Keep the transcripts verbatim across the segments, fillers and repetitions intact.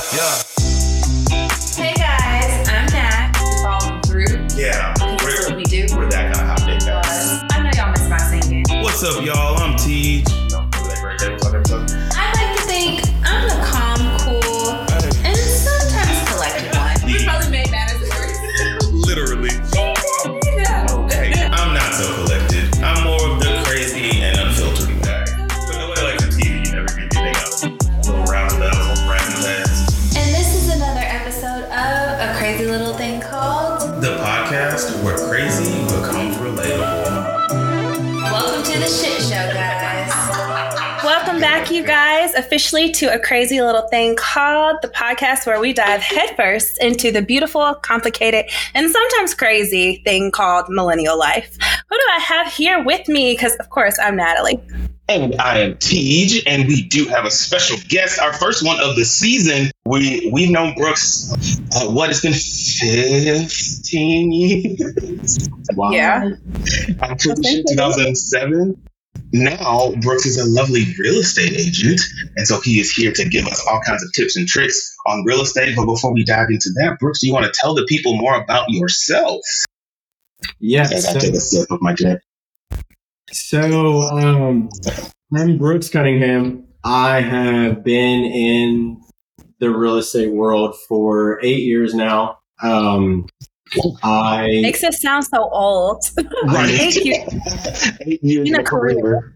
Yeah. Hey guys, I'm Nat. Following through. Yeah. That's what we do. We're that kind of hot big guys. I know y'all miss my singing. What's up, y'all? I'm Tej. No, remember that great day we talked episode? I like to think I'm the calm, cool, and sometimes collected one. We probably made that as a word. Literally. Okay. I'm not so collected. I'm more of the crazy and unfiltered guy. But nobody likes the T V. You never get anything out. A little round bells, random lads. And this is another episode of A Crazy Little Thing Called The podcast where crazy becomes relatable. Welcome to the shit show, guys. Welcome back, you guys, officially to A Crazy Little Thing Called, the podcast where we dive headfirst into the beautiful, complicated, and sometimes crazy thing called millennial life. Who do I have here with me? Because, of course, I'm Natalie. And I am Tej, and we do have a special guest, our first one of the season. We, we've known Brooks, uh, what, it's been fifteen years? Wow. Yeah. I'm pretty sure two thousand seven. Now, Brooks is a lovely real estate agent, and so he is here to give us all kinds of tips and tricks on real estate. But before we dive into that, Brooks, do you want to tell the people more about yourself? Yes. As I So, take a sip of my drink. so um, I'm Brooks Cunningham. I have been in the real estate world for eight years now. Um, I Makes us sound so old. Right. Thank you. Eight years In a of career.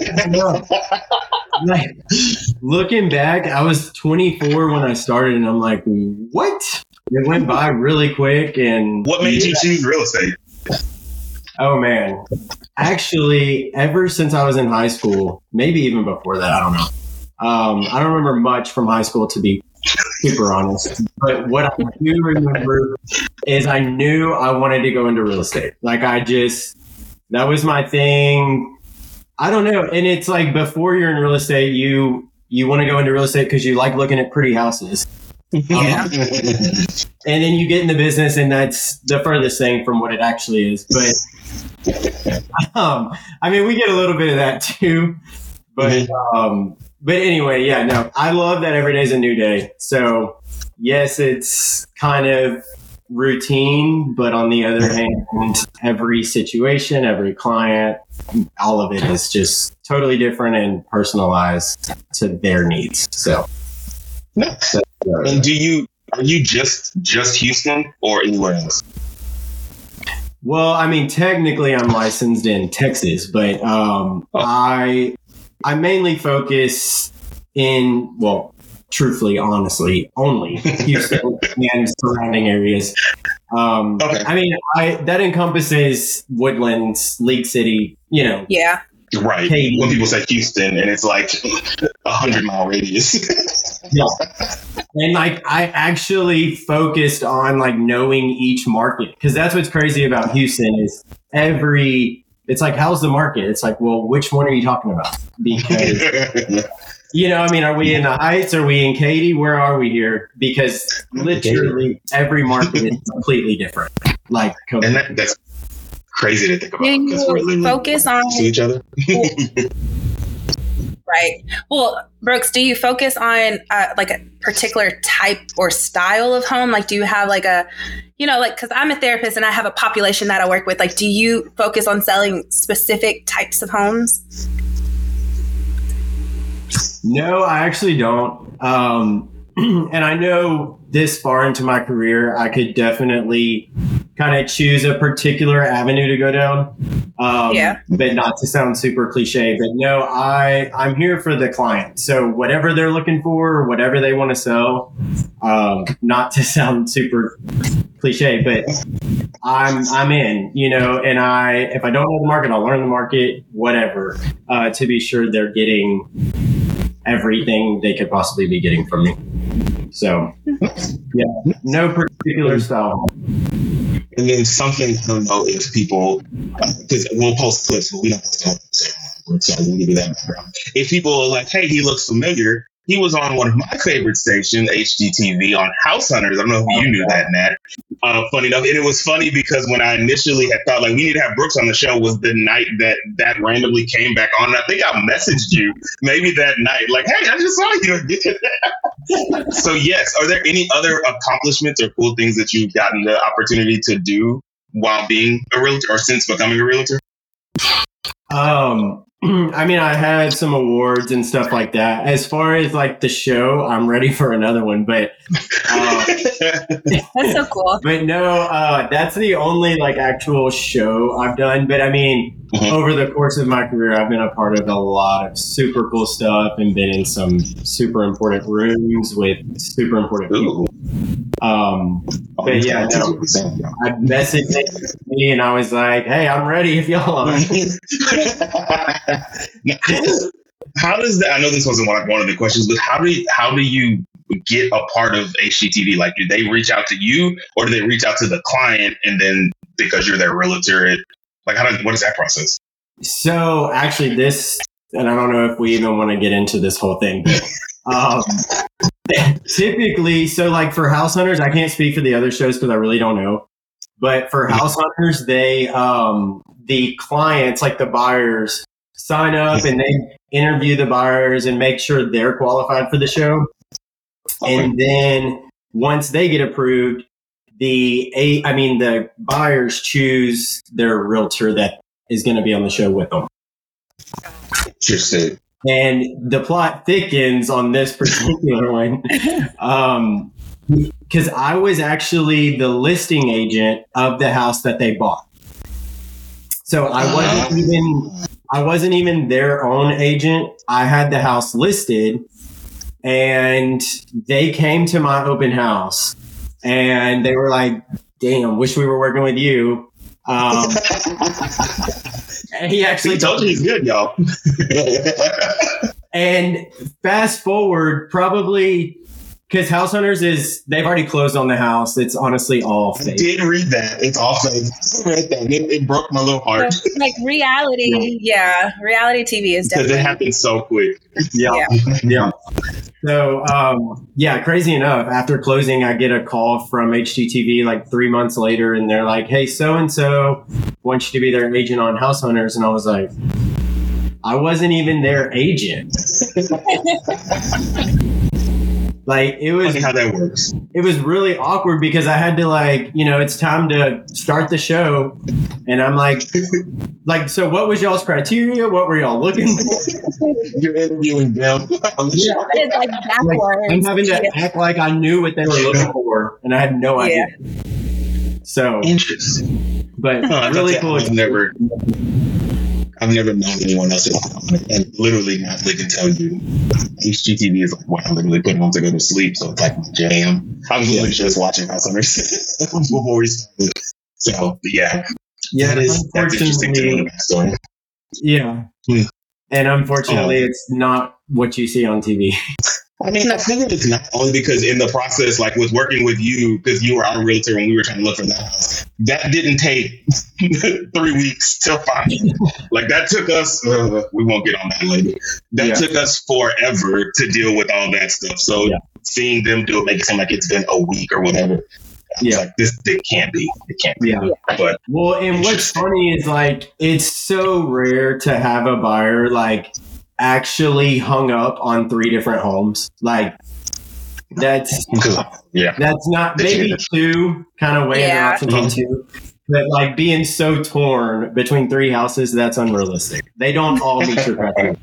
like, looking back, I was twenty-four when I started, and I'm like, what? It went by really quick, and What made you choose real estate? oh man, actually, ever since I was in high school, maybe even before that, I don't know. Um, I don't remember much from high school, to be super honest. But what I do remember is I knew I wanted to go into real estate. Like I just, that was my thing. I don't know. And it's like before you're in real estate, you you want to go into real estate because you like looking at pretty houses. Yeah. And then you get in the business, and that's the furthest thing from what it actually is. But um, I mean, we get a little bit of that too. But um, but anyway, yeah, no, I love that every day's a new day. So yes, it's kind of routine, but on the other hand, every situation, every client, all of it is just totally different and personalized to their needs. So. Nice. And do you are you just just Houston or anywhere else? Well, I mean, technically, I'm licensed in Texas, but um, Oh. I I mainly focus in well, truthfully, honestly, only Houston and surrounding areas. Um, Okay. I mean, I that encompasses Woodlands, League City, you know. Yeah. Right. Katy. When people say Houston and it's like a hundred mile radius. Yeah. And like I actually focused on like knowing each market, because that's what's crazy about Houston is every it's like, how's the market? It's like, well, which one are you talking about? Because you know, I mean, are we in the Heights? Are we in Katy? Where are we here? Because literally every market is completely different. Like, And that, that's crazy to think about. Do because we're you literally focus on, next to each other. right? Well, Brooks, do you focus on uh, like a particular type or style of home? Like, do you have like a, you know, like, because I'm a therapist and I have a population that I work with. Like, do you focus on selling specific types of homes? No, I actually don't. Um, and I know this far into my career, I could definitely kind of choose a particular avenue to go down. Um, Yeah. But not to sound super cliche, but no, I, I'm here for the client. So whatever they're looking for, whatever they want to sell, um, not to sound super cliche, but I'm, I'm in, you know, and I, if I don't know the market, I'll learn the market, whatever, uh, to be sure they're getting everything they could possibly be getting from me. So, yeah, no particular style. And then something, I don't know if people, because uh, we'll post clips, but we don't post all the same. So we'll give you that background. If people are like, hey, he looks familiar, he was on one of my favorite stations, H G T V, on House Hunters. I don't know if you knew that, Nat. Uh, funny enough, and it was funny because when I initially had thought like we need to have Brooks on the show was the night that that randomly came back on. And I think I messaged you maybe that night, like, "Hey, I just saw you again." So yes, are there any other accomplishments or cool things that you've gotten the opportunity to do while being a realtor or since becoming a realtor? Um, I mean, I had some awards and stuff like that. As far as like the show, I'm ready for another one, but um, That's so cool. but no, uh, that's the only like actual show I've done. But I mean, Mhm. over the course of my career, I've been a part of a lot of super cool stuff and been in some super important rooms with super important people. Ooh. Um, but yeah, no, I messaged me and I was like, "Hey, I'm ready if y'all are." Now, how does that? I know this wasn't one of, one of the questions, but how do you, how do you get a part of H G T V? Like, do they reach out to you, or do they reach out to the client, and then because you're their realtor, it, like, how does what is that process? So actually, this, and I don't know if we even want to get into this whole thing, but um, typically, so like for House Hunters, I can't speak for the other shows because I really don't know. But for House Hunters, they um, the clients, like the buyers, sign up and they interview the buyers and make sure they're qualified for the show. Okay. And then once they get approved, the eight, I mean, the buyers choose their realtor that is going to be on the show with them. Interesting. And the plot thickens on this particular one. Um, because I was actually the listing agent of the house that they bought. So I wasn't even I wasn't even their own agent. I had the house listed and they came to my open house and they were like, "Damn, wish we were working with you." Um, and he actually He told you he's good, y'all. And fast forward, probably because House Hunters is, they've already closed on the house. It's honestly all I fake. did read that. It's all fake. I read that. It, it broke my little heart So, like reality, yeah. reality T V is because definitely. it happened so quick. Yeah. Yeah. Yeah. So, um, yeah, crazy enough, after closing, I get a call from H G T V like three months later, and they're like, "Hey, so-and-so wants you to be their agent on House Hunters." And I was like, I wasn't even their agent. Like it was Funny how that works. it was really awkward because I had to like, you know, it's time to start the show. And I'm like, like, so what was y'all's criteria? What were y'all looking for? You're interviewing them. Yeah. It's like Like, backwards. I'm having to Yeah. act like I knew what they were looking for, and I had no idea. So, Interesting. but Huh, really that's- cool. I've never, I've never known anyone else, and literally, Natalie can tell you, H G T V is like when I literally put them on to go to sleep, so it's like my jam. I was literally just watching House Hunters before we started. So yeah, Yeah, that is that's interesting to know the backstory. Yeah. Hmm. And unfortunately, Oh. it's not what you see on T V. I mean, I figured it's not only because in the process, like with working with you, because you were our realtor when we were trying to look for the house, that didn't take three weeks to find. Like that took us, uh, we won't get on that later. That Yeah. took us forever to deal with all that stuff. So Yeah. seeing them do it, make it seem like it's been a week or whatever. I was Yeah. like, this, it can't be. It can't be. Yeah. But Well, and what's Interesting. funny is like, it's so rare to have a buyer like actually hung up on three different homes. Like, that's yeah. that's not maybe two kind of weighing their Yeah. options on two. But like being so torn between three houses, that's unrealistic. They don't all meet your criteria.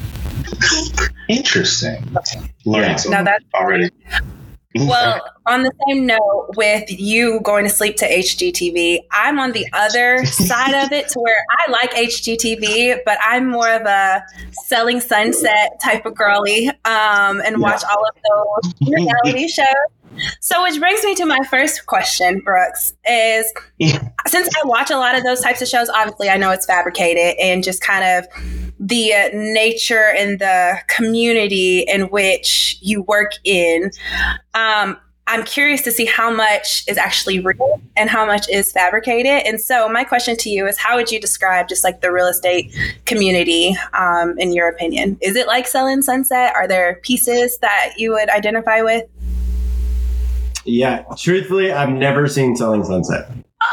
Interesting. Learning Yeah. something Now that's already. Well, on the same note, with you going to sleep to H G T V, I'm on the other side of it to where I like H G T V, but I'm more of a Selling Sunset type of girly um, and watch all of those reality shows. So, which brings me to my first question, Brooks, is since I watch a lot of those types of shows, obviously I know it's fabricated and just kind of the uh, nature and the community in which you work in. Um, I'm curious to see how much is actually real and how much is fabricated. And so my question to you is, how would you describe just like the real estate community um, in your opinion? Is it like Selling Sunset? Are there pieces that you would identify with? Yeah, truthfully, I've never seen Selling Sunset.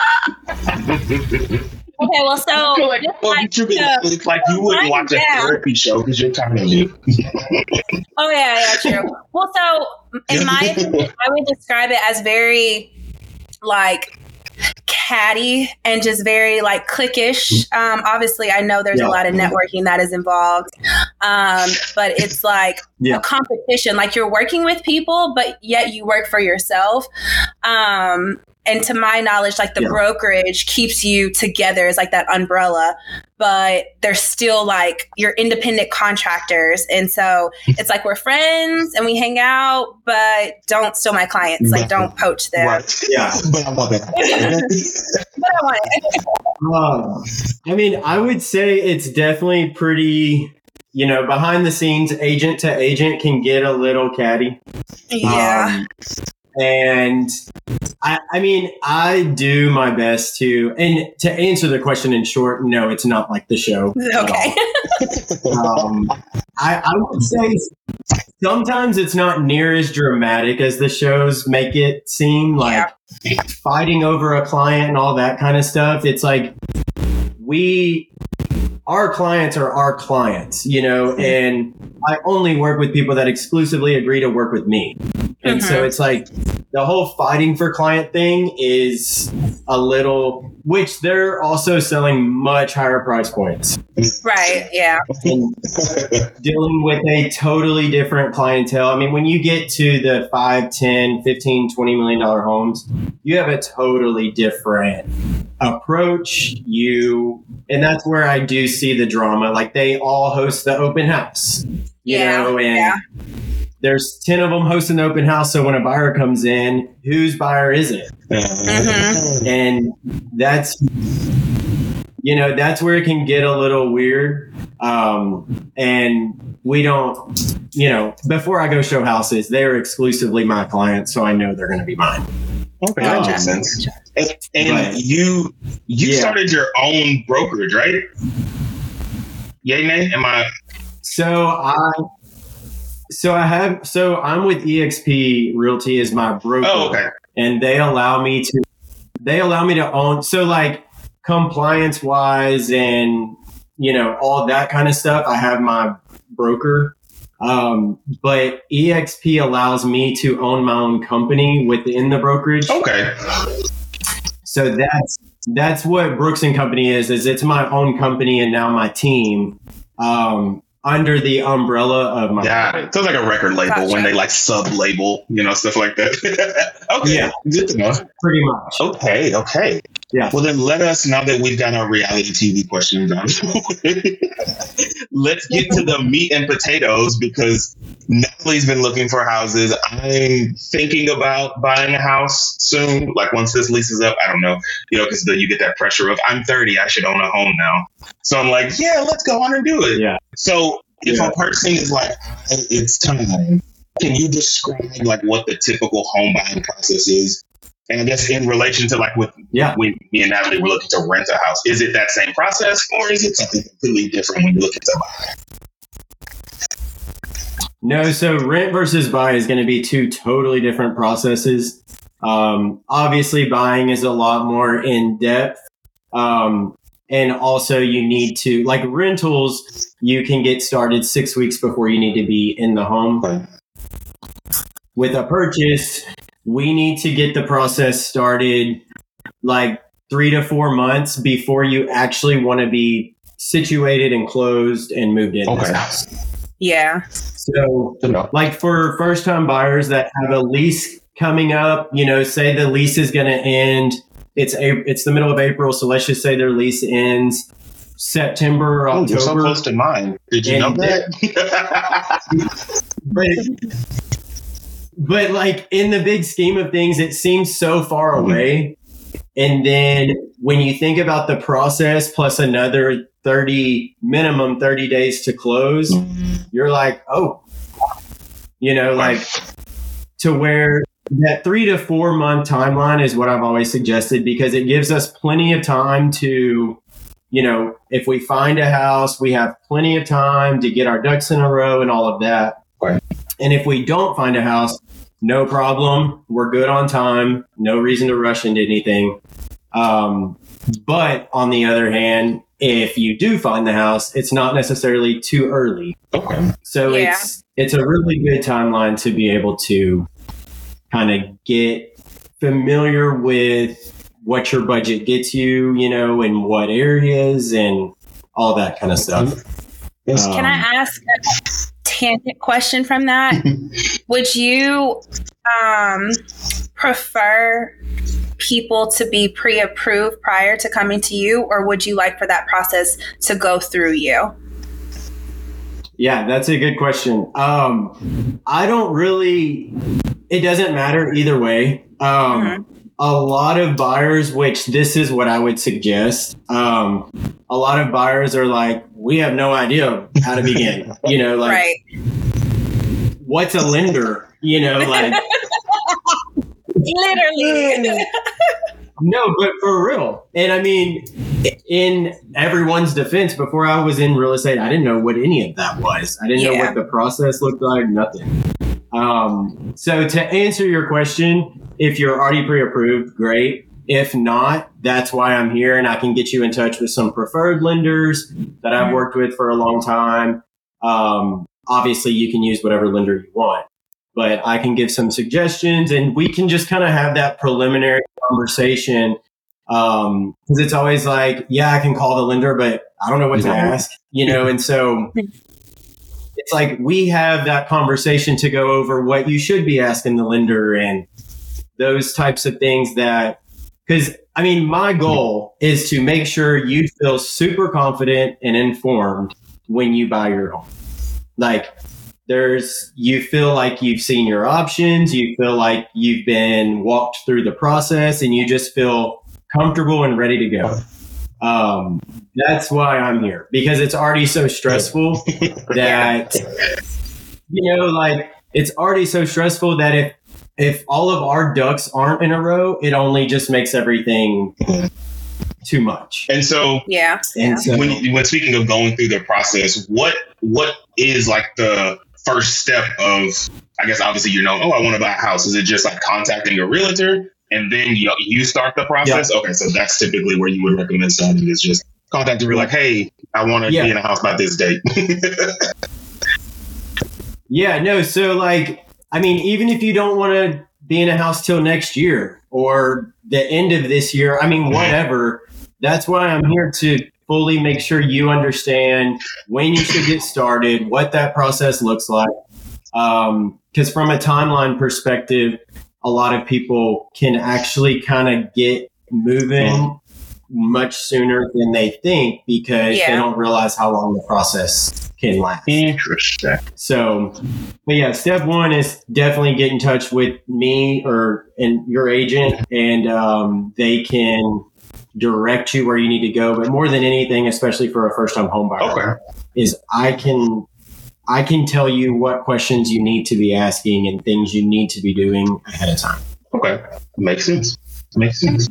Okay, well, so I feel like, well, like, you could, uh, it's like you wouldn't watch a down. therapy show because you're kind of new. Oh yeah, yeah, true. Well, so in my opinion, I would describe it as very like catty and just very like cliquish. Um, obviously, I know there's Yeah. a lot of networking that is involved, um, but it's like Yeah. a competition. Like you're working with people, but yet you work for yourself. Um, and to my knowledge, like the Yeah. brokerage keeps you together as like that umbrella, but they're still like you're independent contractors. And so it's like we're friends and we hang out, but don't steal my clients. Like don't poach them. Right. Yeah. But I love it. But I want it. Um, I mean, I would say it's definitely pretty, you know, behind the scenes, agent to agent can get a little catty. Yeah. Um, and I, I mean, I do my best to, and to answer the question in short, no, it's not like the show. Okay. Um, I, I would say sometimes it's not near as dramatic as the shows make it seem, like fighting over a client and all that kind of stuff. It's like we, our clients are our clients, you know, and I only work with people that exclusively agree to work with me. And so it's like the whole fighting for client thing is a little, which they're also selling much higher price points. Right. Yeah. And dealing with a totally different clientele. I mean, when you get to the five, ten, fifteen, twenty million dollar homes, you have a totally different approach. You, and that's where I do see the drama. Like they all host the open house, you Yeah, know, and yeah. there's ten of them hosting the open house. So when a buyer comes in, whose buyer is it? Mm-hmm. And that's, you know, that's where it can get a little weird. Um, and we don't, you know, before I go show houses, they're exclusively my clients. So I know they're going to be mine. Okay, that makes sense. And, and Right. you you Yeah. started your own brokerage, right? Yay, nay? Am I? So I, so I have, so I'm with E X P Realty as my broker. Oh, okay. And they allow me to, they allow me to own. So like compliance wise and, you know, all that kind of stuff, I have my broker. Um, but E X P allows me to own my own company within the brokerage. Okay. So that's, that's what Brooks and Company is, is it's my own company and now my team, um, under the umbrella of my. Got it. So it's like a record label Gotcha. when they like sub-label, you know, stuff like that. Okay. Yeah. Good to know. Pretty much. Okay. Okay. Yeah. Well, then let us, now that we've got our reality T V questions done, let's get to the meat and potatoes because Natalie's been looking for houses. I'm thinking about buying a house soon. Like once this lease is up, I don't know, you know, because you get that pressure of I'm thirty, I should own a home now. So I'm like, yeah, let's go on and do it. Yeah. So if Yeah. a person is like, it's time, can you describe like what the typical home buying process is? And I guess in relation to like with Yeah. when me and Natalie were looking to rent a house, is it that same process or is it something completely different when you're looking to buy? No, so rent versus buy is going to be two totally different processes. Um, obviously, buying is a lot more in depth. Um, and also, you need to, like rentals, you can get started six weeks before you need to be in the home. Okay. With a purchase, we need to get the process started like three to four months before you actually want to be situated and closed and moved in this Okay. house. Yeah. So, Good enough. like for first time buyers that have a lease coming up, you know, say the lease is going to end. It's a, it's the middle of April, so let's just say their lease ends September or Oh, October. you're so close to mine. Did you And know that? but, but like in the big scheme of things, it seems so far away. And then when you think about the process plus another thirty, minimum thirty days to close, you're like, oh, you know, like to where that three to four month timeline is what I've always suggested, because it gives us plenty of time to, you know, if we find a house, we have plenty of time to get our ducks in a row and all of that. Right. And if we don't find a house, no problem. We're good on time. No reason to rush into anything. Um, but on the other hand, if you do find the house, it's not necessarily too early. Okay. So Yeah. it's it's a really good timeline to be able to kind of get familiar with what your budget gets you, you know, in what areas and all that kind of stuff. Yes. Um, Can I ask a tangent question from that? Would you um, prefer people to be pre-approved prior to coming to you, or would you like for that process to go through you? Yeah, that's a good question. Um, I don't really, it doesn't matter either way. Um, Mhm. A lot of buyers, which this is what I would suggest, um, a lot of buyers are like, we have no idea how to begin. You know, like, Right. what's a lender? You know, like, Literally. no, but for real. And I mean, in everyone's defense, before I was in real estate, I didn't know what any of that was. I didn't know Yeah. what the process looked like, nothing. Um, so to answer your question, if you're already pre-approved, great. If not, that's why I'm here, and I can get you in touch with some preferred lenders that I've worked with for a long time. Um, obviously, you can use whatever lender you want, but I can give some suggestions, and we can just kind of have that preliminary conversation. Um, cause it's always like, yeah, I can call the lender, but I don't know what to ask, you know? And so it's like, we have that conversation to go over what you should be asking the lender and those types of things that, cause I mean, my goal is to make sure you feel super confident and informed when you buy your home. Like, there's, you feel like you've seen your options, you feel like you've been walked through the process, and you just feel comfortable and ready to go. Um, that's why I'm here, because it's already so stressful that, you know, like, it's already so stressful that if, if all of our ducks aren't in a row, it only just makes everything too much. And so, Yeah. And so, when, when speaking of going through the process, what what is like the first step of, I guess, obviously, you know, oh, I want to buy a house. Is it just like contacting a realtor and then you, you start the process? Yeah. Okay, so that's typically where you would recommend starting, is just contact a realtor, like, hey, I want to Yeah. be in a house by this date. yeah, no. So like, I mean, even if you don't want to be in a house till next year or the end of this year, I mean, whatever, that's why I'm here to fully make sure you understand when you should get started, what that process looks like. Um, because from a timeline perspective, a lot of people can actually kind of get moving much sooner than they think, because Yeah. they don't realize how long the process can last. Interesting. So, but yeah, step one is definitely get in touch with me or and your agent, and um, they can direct you where you need to go. But more than anything, especially for a first-time home buyer, Okay. is I can I can tell you what questions you need to be asking and things you need to be doing ahead of time. Okay. Makes sense. Makes sense.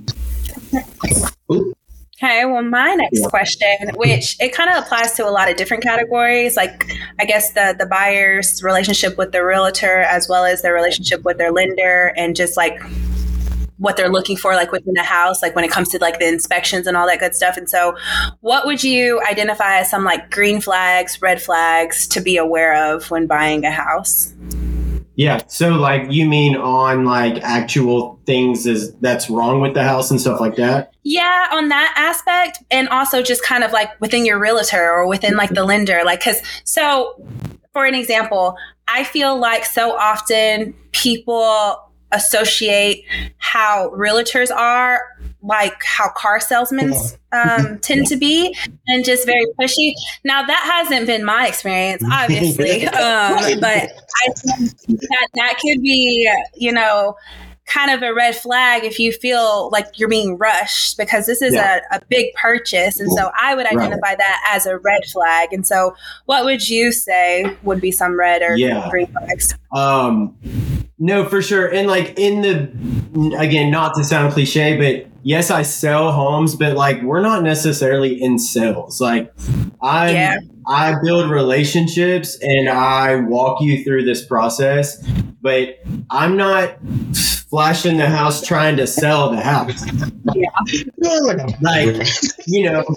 Ooh. Okay, well, my next Yeah. question, which it kind of applies to a lot of different categories, like I guess the the buyer's relationship with the realtor, as well as their relationship with their lender, and just like what they're looking for, like within a house, like when it comes to like the inspections and all that good stuff. And so, what would you identify as some like green flags, red flags to be aware of when buying a house? Yeah. So like, you mean on like actual things is that's wrong with the house and stuff like that? Yeah, on that aspect, and also just kind of like within your realtor or within like the lender, like, because so for an example, I feel like so often people associate how realtors are like how car salesmen um, tend to be, and just very pushy. Now that hasn't been my experience, obviously, um, but I think that that could be, you know, kind of a red flag if you feel like you're being rushed, because this is Yeah. a, a big purchase. And so I would identify that as a red flag. And so what would you say would be some red or Yeah. green flags? Um, No, for sure. And like in the, again, not to sound cliche, but yes, I sell homes, but like we're not necessarily in sales. Like I, Yeah. I build relationships and I walk you through this process, but I'm not flashing the house trying to sell the house. Yeah, like, a- Like, you know,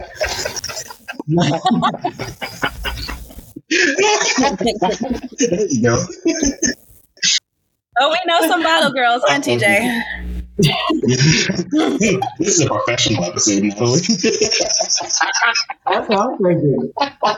there you go. Oh, we know some bottle girls, huh, T J? This is a professional episode, Natalie. that's what I'm thinking.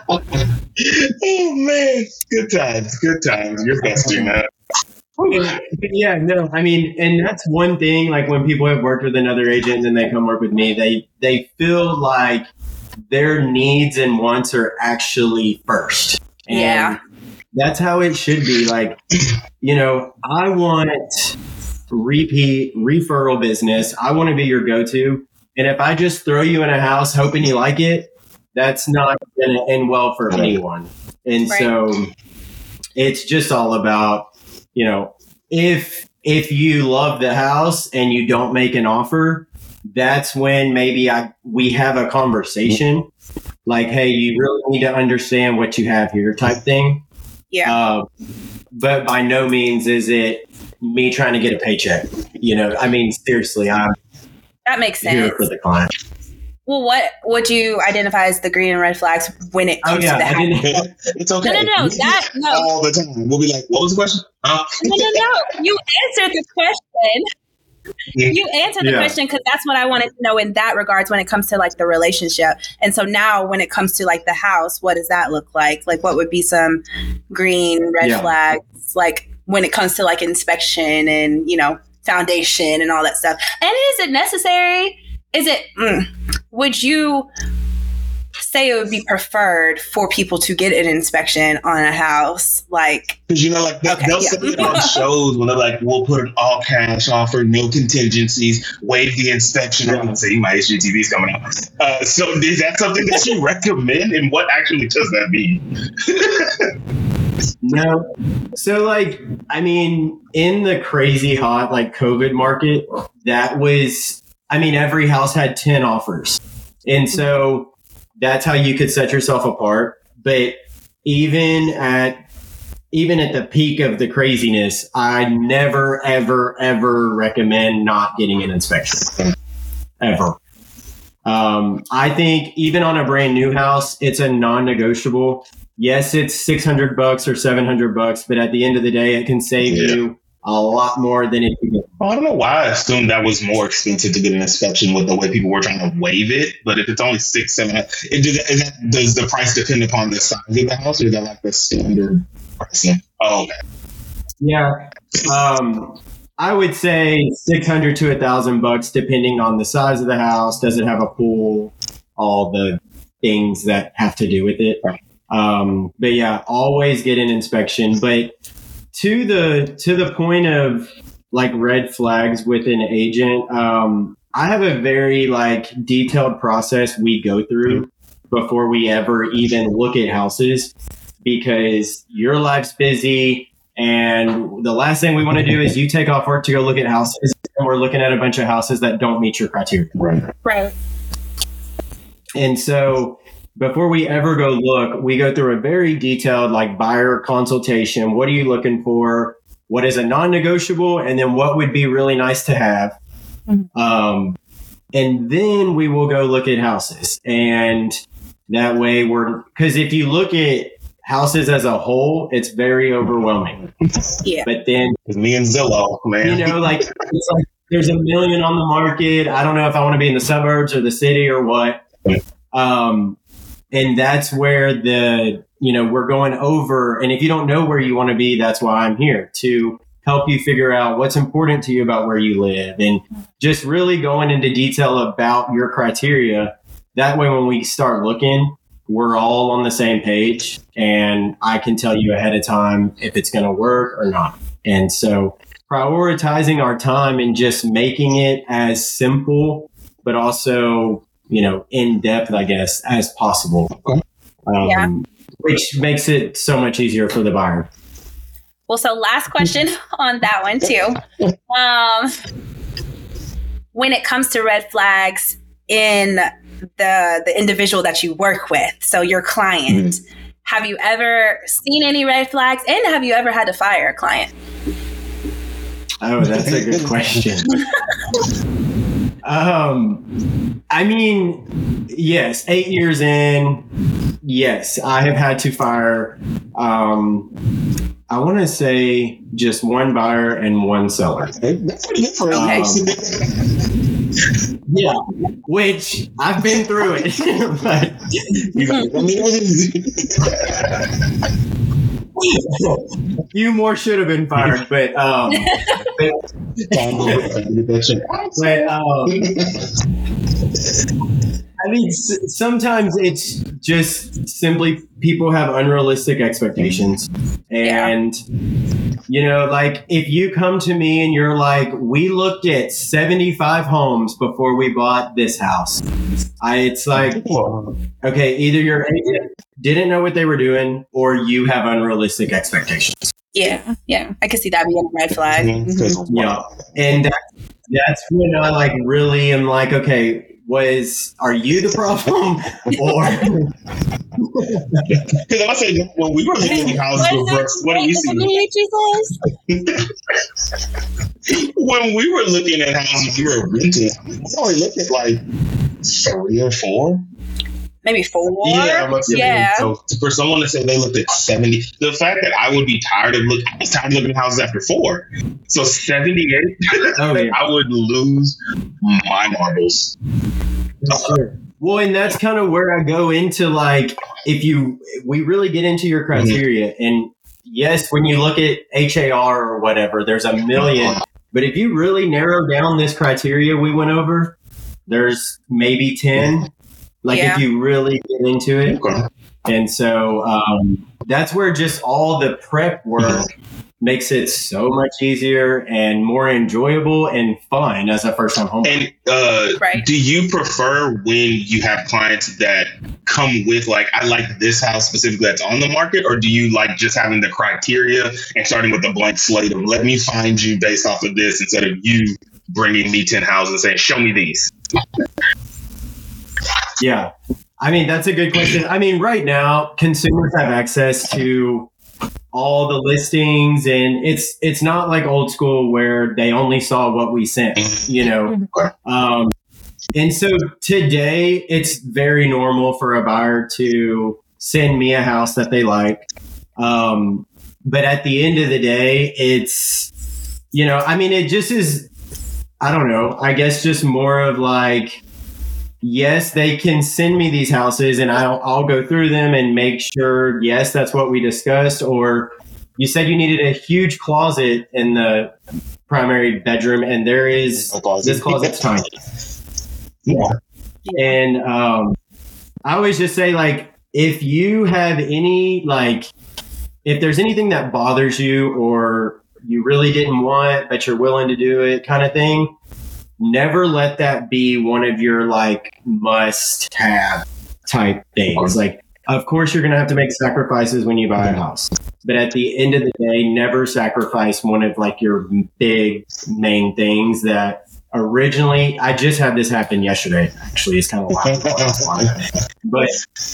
Oh man, good times, good times. You're besting that. Yeah, no, I mean, and that's one thing. Like when people have worked with another agent and then they come work with me, they they feel like their needs and wants are actually first. And Yeah. that's how it should be. Like, you know, I want repeat referral business. I want to be your go-to. And if I just throw you in a house hoping you like it, that's not going to end well for anyone. And Right. so it's just all about, you know, if if you love the house and you don't make an offer, that's when maybe I we have a conversation like, hey, you really need to understand what you have here type thing. Yeah. Uh, but by no means is it me trying to get a paycheck. You know, I mean, seriously, I'm That makes here sense. for the client. Well, what would you identify as the green and red flags when it Oh, comes yeah. to the I house? didn't, It's okay. No, no, no, that- no. All the time. We'll be like, what was the question? Uh, No, no, no. You answered the question. You answered the Yeah. question because that's what I wanted to know in that regards when it comes to like the relationship. And so now when it comes to like the house, what does that look like? Like what would be some green, red Yeah. flags like when it comes to like inspection and, you know, foundation and all that stuff? And is it necessary? Is it, mm, would you say it would be preferred for people to get an inspection on a house? Like, Because, you know, like, they, Okay, they'll yeah. say it on shows when they're like, we'll put an all cash offer, no contingencies, waive the inspection. I'm going to say, my H G T V is coming out. Uh, so, is that something that you recommend? And what actually does that mean? no. So, like, I mean, in the crazy hot, like, COVID market, that was, I mean, every house had ten offers. And so that's how you could set yourself apart. But even at, even at the peak of the craziness, I never, ever, ever recommend not getting an inspection. Ever. Um, I think even on a brand new house, it's a non-negotiable. Yes, it's six hundred bucks or seven hundred bucks, but at the end of the day, it can save Yeah. you a lot more than if you get. Well, I don't know why I assumed that was more expensive to get an inspection with the way people were trying to waive it. But if it's only six, seven, it, does, is that, does the price depend upon the size of the house, or is that like the standard pricing? Oh, okay. Yeah. Um, I would say six hundred to a thousand bucks, depending on the size of the house. Does it have a pool? All the things that have to do with it. Um, but yeah, always get an inspection. But to the to the point of like red flags with an agent, um, I have a very like detailed process we go through before we ever even look at houses, because your life's busy. And the last thing we want to do is you take off work to go look at houses, and we're looking at a bunch of houses that don't meet your criteria. Right. right. And so before we ever go look, we go through a very detailed like buyer consultation. What are you looking for? What is a non-negotiable? And then what would be really nice to have? Mhm. Um, and then we will go look at houses. And that way we're, because if you look at houses as a whole, it's very overwhelming. Yeah. But then, It's me and Zillow, man. you know, like, it's like there's a million on the market. I don't know if I want to be in the suburbs or the city or what. Um, and that's where the, you know, we're going over. And if you don't know where you want to be, that's why I'm here to help you figure out what's important to you about where you live, and just really going into detail about your criteria. That way, when we start looking, we're all on the same page, and I can tell you ahead of time if it's going to work or not. And so prioritizing our time and just making it as simple, but also, you know, in depth, I guess, as possible. Um, Yeah. Which makes it so much easier for the buyer. Well, so last question on that one too. Um, when it comes to red flags in the the individual that you work with, so your client, mm-hmm. have you ever seen any red flags, and have you ever had to fire a client? Oh, that's a good question. um, I mean, yes, eight years in, yes, I have had to fire. Um, I want to say just one buyer and one seller. That's pretty good for us. Um, yeah, which I've been through it. But, you more should have been fired, but um, but, but um, I mean, s- sometimes it's just simply people have unrealistic expectations. And, yeah. you know, like if you come to me and you're like, we looked at seventy-five homes before we bought this house. I, it's like, okay, either your agent didn't know what they were doing or you have unrealistic expectations. Yeah, yeah. I can see that being a red flag. Mm-hmm. Yeah. And that, that's when I like really am like, okay, was, are you the problem? Or because I say when we were looking at houses with Brooks, what do you see? When we were looking at houses we were renting, we only looked at like three or four. Maybe four. Yeah, I'm yeah. So for someone to say they looked at seventy, the fact that I would be tired of looking, I was tired of looking at houses after four. So seventy-eight, oh, yeah. I would lose my marbles. Sure. Well, and that's kind of where I go into like, if you, we really get into your criteria, mm-hmm. and yes, when you look at H A R or whatever, there's a million, but if you really narrow down this criteria we went over, there's maybe ten. Like yeah. if you really get into it. Okay. And so um, that's where just all the prep work makes it so much easier and more enjoyable and fun as a first time home. And uh, right. do you prefer when you have clients that come with like, I like this house specifically that's on the market, or do you like just having the criteria and starting with a blank slate of let me find you based off of this instead of you bringing me ten houses and saying, show me these? Yeah. I mean, that's a good question. I mean, right now, consumers have access to all the listings, and it's it's not like old school where they only saw what we sent, you know. Um, and so today, it's very normal for a buyer to send me a house that they like. Um, but at the end of the day, it's, you know, I mean, it just is, I don't know, I guess just more of like, yes, they can send me these houses and I'll, I'll go through them and make sure, yes, that's what we discussed. Or you said you needed a huge closet in the primary bedroom, and there is this closet's tiny. Yeah. And um, I always just say, like, if you have any, like, if there's anything that bothers you or you really didn't want, but you're willing to do it kind of thing, never let that be one of your like must have type things. Like, of course, you're going to have to make sacrifices when you buy a house, but at the end of the day, never sacrifice one of like your big main things that originally, I just had this happen yesterday. Actually, it's kind of wild. But,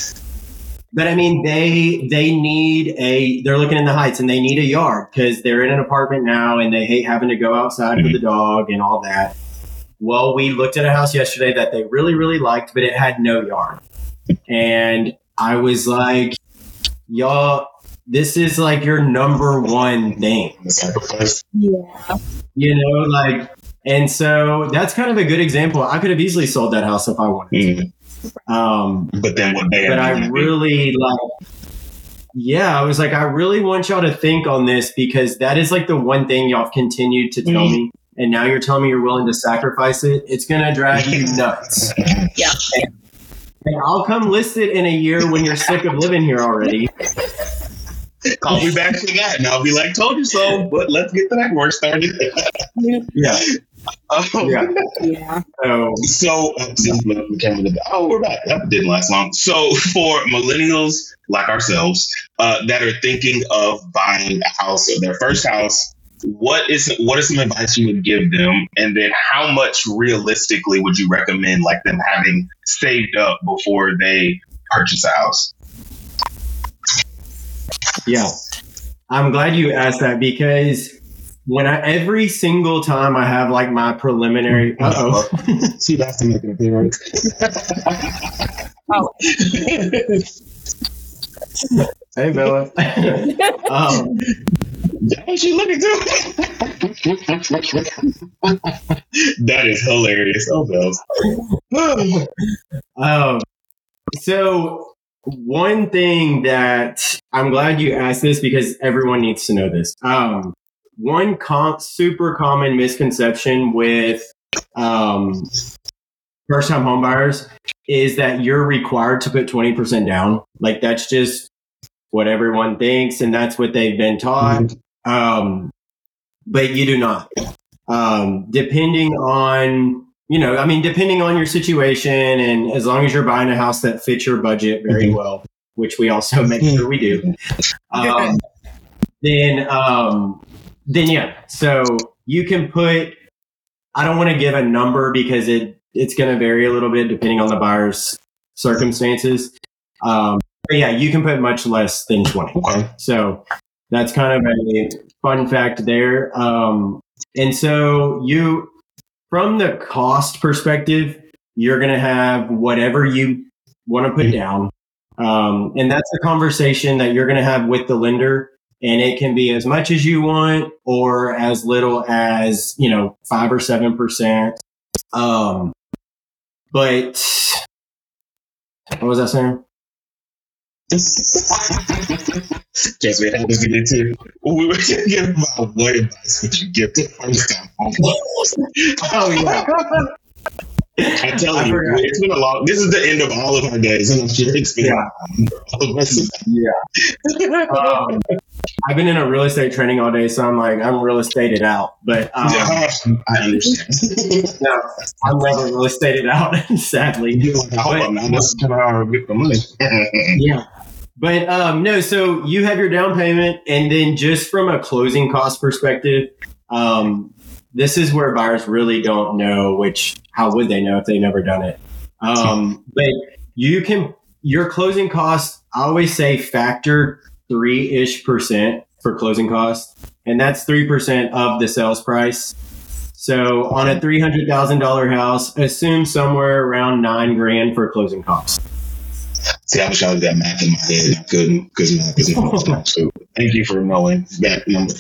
but I mean, they, they need a, they're looking in the Heights and they need a yard because they're in an apartment now and they hate having to go outside mm-hmm. with the dog and all that. Well, we looked at a house yesterday that they really, really liked, but it had no yard. And I was like, y'all, this is like your number one thing. Yeah. You know, like, and so that's kind of a good example. I could have easily sold that house if I wanted to. Mm-hmm. Um, but then what they But I really like, yeah, I was like, I really want y'all to think on this because that is like the one thing y'all have continued to tell mm-hmm. me. And now you're telling me you're willing to sacrifice it. It's going to drive you nuts. Yeah. And, and I'll come list it in a year when you're sick of living here already. Call me back for that. And I'll be like, told you so, but let's get the network started. Yeah. Um, Yeah. Yeah. So, So, uh, see, we came with the- oh, we're back. That didn't last long. So, for millennials like ourselves uh, that are thinking of buying a house or their first house, what is what is some advice you would give them? And then, how much realistically would you recommend, like them having saved up before they purchase a house? yeah, I'm glad you asked that because when I every single time I have like my preliminary, uh oh, See, that's to make an appearance. Oh. hey Bella, um, What you looking to? That is hilarious. Oh, Bells. um, so one thing that I'm glad you asked this because everyone needs to know this. Um, one com- super common misconception with um, first time home buyers is that you're required to put twenty percent down. Like that's just what everyone thinks and that's what they've been taught. Um, but you do not. Um, depending on, you know, I mean, depending on your situation and as long as you're buying a house that fits your budget very Mhm. well, which we also make sure we do, um, then, um, then yeah. So you can put, I don't want to give a number because it, it's going to vary a little bit depending on the buyer's circumstances. Um, but yeah, you can put much less than twenty. Okay. So that's kind of a fun fact there. Um, and so you, from the cost perspective, you're going to have whatever you want to put down. Um, and that's a conversation that you're going to have with the lender. And it can be as much as you want or as little as, you know, five or seven percent. Um, but what was I saying? Just we had to get into. We were talking about what advice would you give to first time home buyers? Oh, yeah. I'm telling I you, forgot. it's been a long. This is the end of all of our days, and I'm sure it's been Yeah. all of us. Yeah. Um, I've been in a real estate training all day, so I'm like, I'm real estated out. But um, Yeah, I understand. no, I'm never real estated out, sadly. You're like, I hope I'm not just gonna get the money. Yeah. But um, no, so you have your down payment, and then just from a closing cost perspective, um, this is where buyers really don't know, which how would they know if they've never done it? Um, but you can, your closing costs, I always say factor three-ish percent for closing costs, and that's three percent of the sales price. So on a three hundred thousand dollars house, assume somewhere around nine grand for closing costs. See, I wish I was that math in my head and I couldn't because math is not strong suit. Thank you for knowing that number.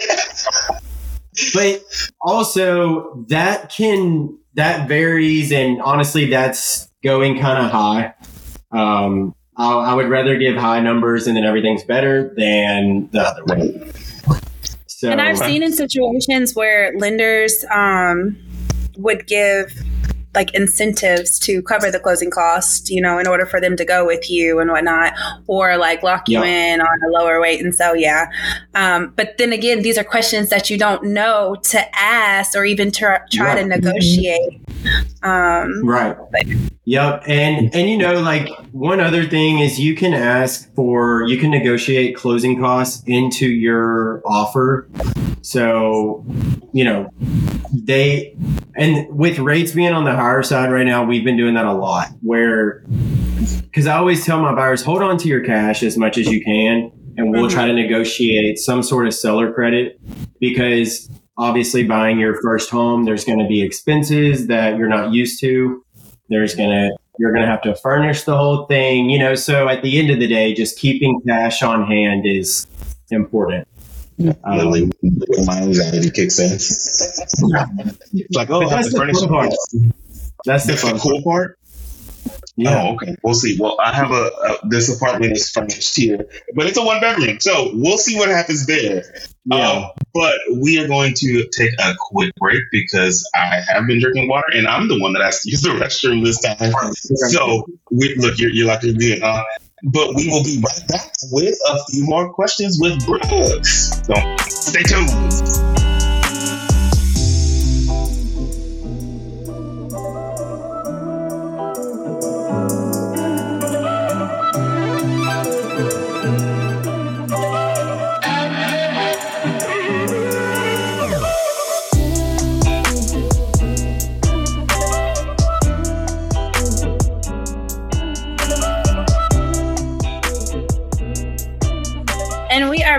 But also that can, that varies. And honestly, that's going kind of high. Um, I, I would rather give high numbers and then everything's better than the other way. So, And I've seen in situations where lenders um, would give like incentives to cover the closing cost, you know, in order for them to go with you and whatnot, or like lock you Yeah. in on a lower rate. And so, yeah. Um, but then again, these are questions that you don't know to ask or even to try Right. to negotiate. Um, Right. Yep. And, and, you know, like one other thing is you can ask for, you can negotiate closing costs into your offer. So, you know, they, and with rates being on the higher side right now, we've been doing that a lot where, because I always tell my buyers, hold on to your cash as much as you can, and we'll try to negotiate some sort of seller credit because obviously buying your first home, there's going to be expenses that you're not used to. There's going to, you're going to have to furnish the whole thing, you know, so at the end of the day, just keeping cash on hand is important. Literally, when my anxiety kicks in. It's like, oh, But I have that's to the furnish fun part. That's the That's the fun cool part. Yeah. Oh, okay. We'll see. Well, I have a, a this apartment is furnished here, but it's a one bedroom, so we'll see what happens there. Yeah. Um, but we are going to take a quick break because I have been drinking water, and I'm the one that has to use the restroom this time. So, we, look, you're, you're like you're good, huh? But we will be right back with a few more questions with Brooks. So, stay tuned.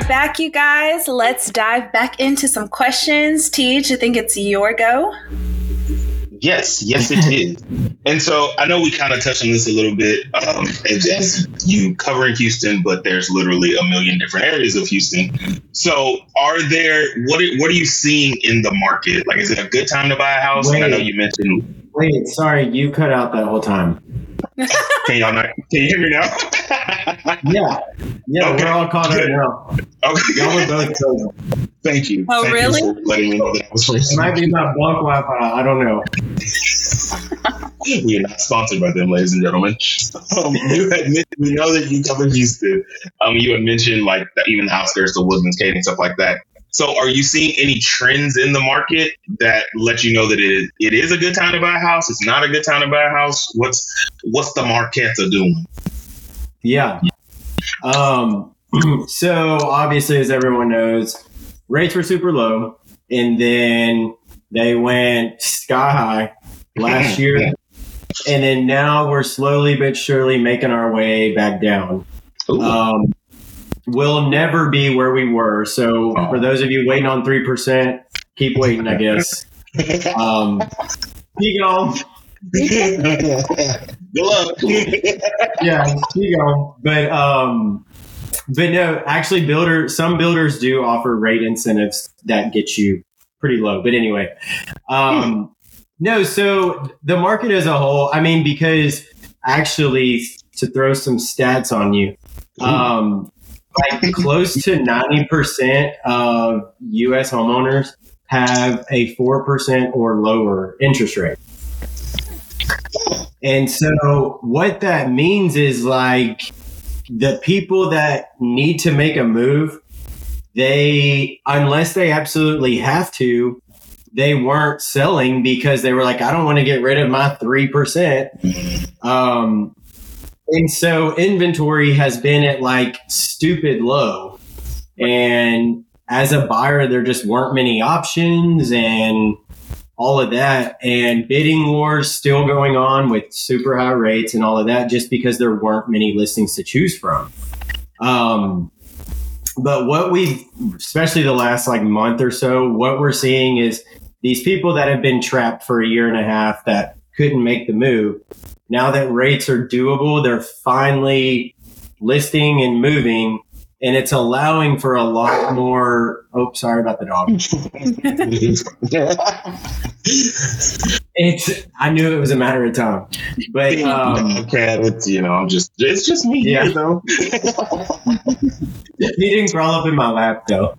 back, you guys. Let's dive back into some questions. Tej, I think it's your go. Yes, yes, it is. And so I know we kind of touched on this a little bit um, as, as you covering Houston, but there's literally a million different areas of Houston. So are there, what are, what are you seeing in the market? Like, is it a good time to buy a house? Wait, I know you mentioned. Wait, sorry, you cut out that whole time. Can y'all not, can you hear me now? Yeah. Yeah, Okay. we're all caught up Good. now. Okay. Y'all were both good. Thank you. Oh, Thank really? You for letting me know that I was It might be my bunk Wi-Fi. I don't know. We are not sponsored by them, ladies and gentlemen. Um, you had mentioned, we know that you cover Houston. Um, you had mentioned like the, even the outskirts of Woodlands, Katy, stuff like that. So are you seeing any trends in the market that let you know that it is, it is a good time to buy a house? It's not a good time to buy a house? What's what's the Marquetta doing? Yeah. Um, so obviously, as everyone knows, rates were super low, and then they went sky high last year. And then now we're slowly but surely making our way back down. Um, we'll never be where we were. So for those of you waiting on three percent, keep waiting, I guess. Um, keep going. Good luck. Yeah, keep going. But, um, but no, actually builder, some builders do offer rate incentives that get you pretty low. But anyway, um, no, so the market as a whole, I mean, because actually to throw some stats on you, um, like close to ninety percent of U S homeowners have a four percent or lower interest rate. And so what that means is like the people that need to make a move, they, unless they absolutely have to, they weren't selling because they were like, I don't want to get rid of my three percent. Um, and so inventory has been at like stupid low. And as a buyer, there just weren't many options and all of that. And bidding wars still going on with super high rates and all of that, just because there weren't many listings to choose from. Um, but what we've, especially the last like month or so, what we're seeing is these people that have been trapped for a year and a half that couldn't make the move. Now that rates are doable, they're finally listing and moving, and it's allowing for a lot more. Oh, sorry about the dog. It's. I knew it was a matter of time, but um, okay, it's, you know, just it's just me Yeah. here though. he didn't crawl up in my lap though.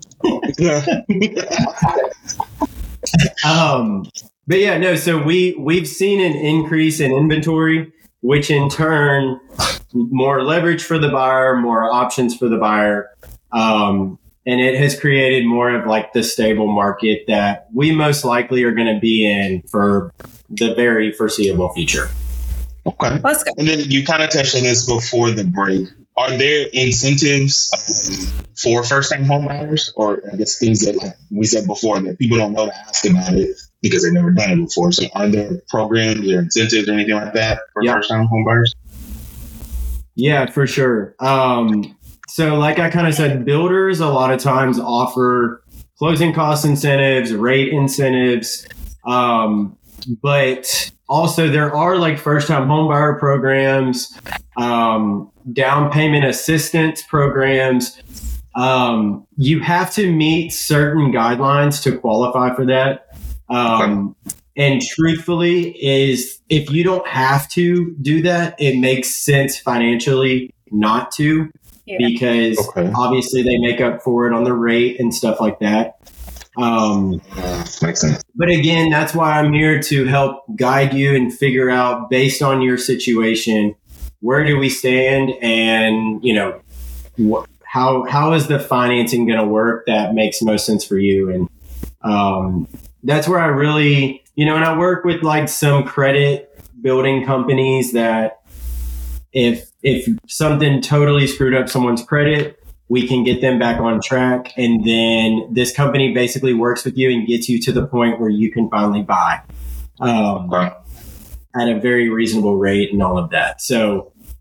Um, but yeah, no. So we we've seen an increase in inventory, which in turn more leverage for the buyer, more options for the buyer, um, and it has created more of like the stable market that we most likely are going to be in for the very foreseeable future. Okay. Let's go. And then you kind of touched on this before the break. Are there incentives um, for first-time home buyers, or I guess things that like we said before that people don't know to ask about it because they've never done it before? So are there programs or incentives or anything like that for Yeah. first-time home buyers? Yeah, for sure. Um, so like I kind of said, builders a lot of times offer closing cost incentives, rate incentives, um, but also there are like first-time home buyer programs, um, down payment assistance programs. Um, you have to meet certain guidelines to qualify for that. Um, and truthfully is if you don't have to do that, it makes sense financially not to, Yeah. because Okay. obviously they make up for it on the rate and stuff like that. Um, Uh, makes sense. but again, that's why I'm here to help guide you and figure out based on your situation, where do we stand, and you know, wh- how how is the financing going to work that makes most sense for you? And um, that's where I really, you know, and I work with like some credit building companies that if if something totally screwed up someone's credit, we can get them back on track. And then this company basically works with you and gets you to the point where you can finally buy um, Okay. at a very reasonable rate and all of that. So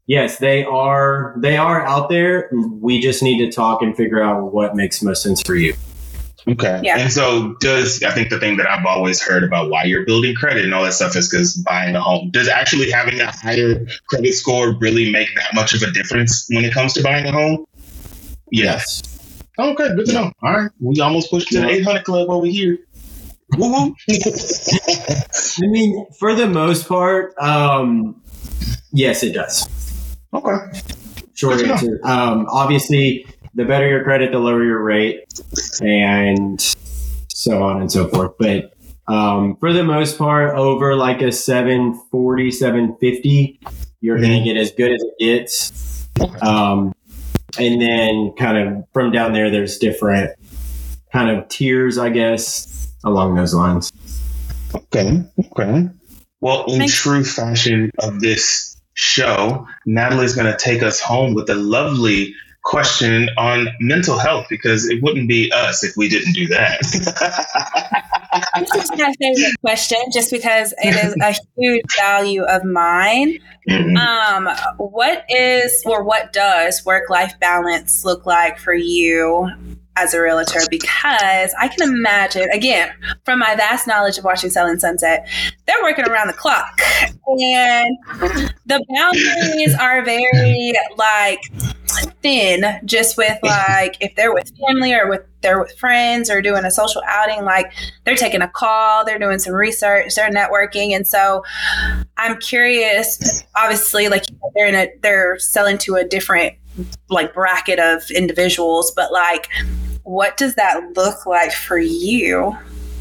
yes, they are. They are out there. We just need to talk and figure out what makes most sense for you. Okay. Yeah. And so does, I think the thing that I've always heard about why you're building credit and all that stuff is because buying a home. Does actually having a higher credit score really make that much of a difference when it comes to buying a home? Yes. Okay, good to know. All right. We almost pushed to the eight hundred club over here. Woo-woo. I mean, for the most part, um, yes, it does. Okay. Short answer. Um, obviously, the better your credit, the lower your rate, and so on and so forth. But um, for the most part, over like a seven forty, seven fifty, you're mm-hmm. going to get as good as it gets. Um, and then kind of from down there, there's different kind of tiers, I guess, along those lines. Okay. Okay. Well, in Thanks. true fashion of this show, Natalie's going to take us home with a lovely question on mental health, because it wouldn't be us if we didn't do that. This is my favorite question, just because it is a huge value of mine. Mm-hmm. Um, what is or what does work-life balance look like for you as a realtor? Because I can imagine, again, from my vast knowledge of watching Selling Sunset, they're working around the clock, and the boundaries are very like thin, just with like if they're with family or with they're with friends or doing a social outing, like they're taking a call, they're doing some research, they're networking. And so I'm curious, obviously, like they're in a they're selling to a different like bracket of individuals, but like what does that look like for you?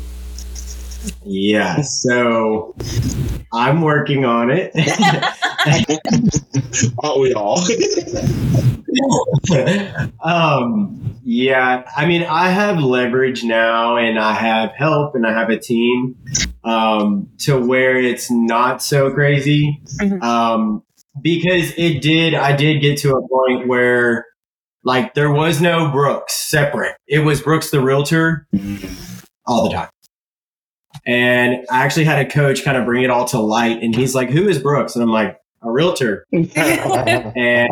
Yeah, so I'm working on it. Aren't we all? um, yeah, I mean, I have leverage now, and I have help, and I have a team um, to where it's not so crazy. Mm-hmm. Um, because it did, I did get to a point where, like, there was no Brooks separate. It was Brooks the realtor all the time. And I actually had a coach kind of bring it all to light. And he's like, who is Brooks? And I'm like, a realtor. And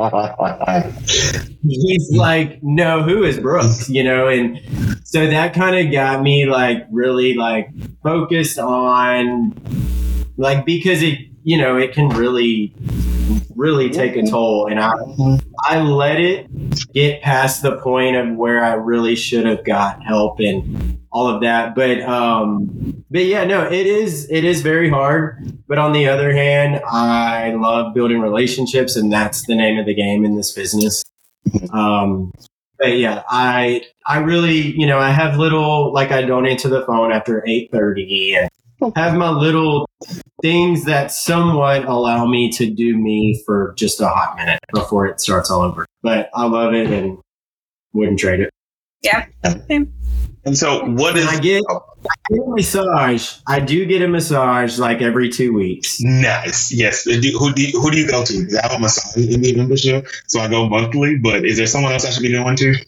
he's like, no, who is Brooks? You know, and so that kind of got me like really like focused on like, because it, you know, it can really, really take a toll. And I, I let it get past the point of where I really should have got help and all of that. But, um, but yeah, no, it is, it is very hard. But on the other hand, I love building relationships, and that's the name of the game in this business. Um, but yeah, I, I really, you know, I have little, like I don't answer the phone after eight thirty and have my little things that somewhat allow me to do me for just a hot minute before it starts all over. But I love it and wouldn't trade it. Yeah. Same. And so what is... I get, I get a massage. I do get a massage like every two weeks. Nice. Yes. Do, who, do you, who do you go to? Because I have a massage in the membership, so I go monthly. But is there someone else I should be going to?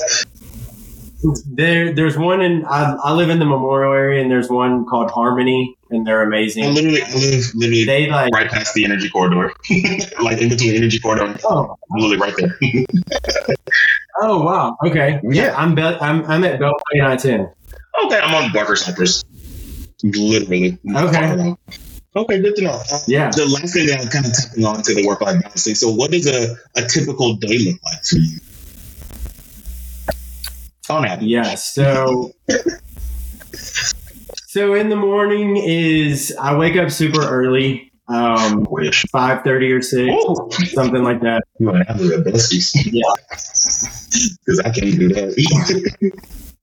There, there's one in. I, I live in the Memorial area, and there's one called Harmony, and they're amazing. I literally, I live literally they like, right past the Energy Corridor, like in between Energy Corridor. Oh, I'm literally right there. Oh wow. Okay. Yeah, yeah I'm, Be- I'm I'm at Bell twenty-nine ten. Okay, I'm on Barker Cypress. Literally. Okay. Okay, good to know. Uh, yeah. The last thing that I'm kind of tapping on to the work-life balance thing. So, what does a, a typical day look like for you? On average. Yeah. So. So in the morning is I wake up super early. Um, five thirty or six, oh. something like that. You want to have the besties. Yeah. Because I can't do that.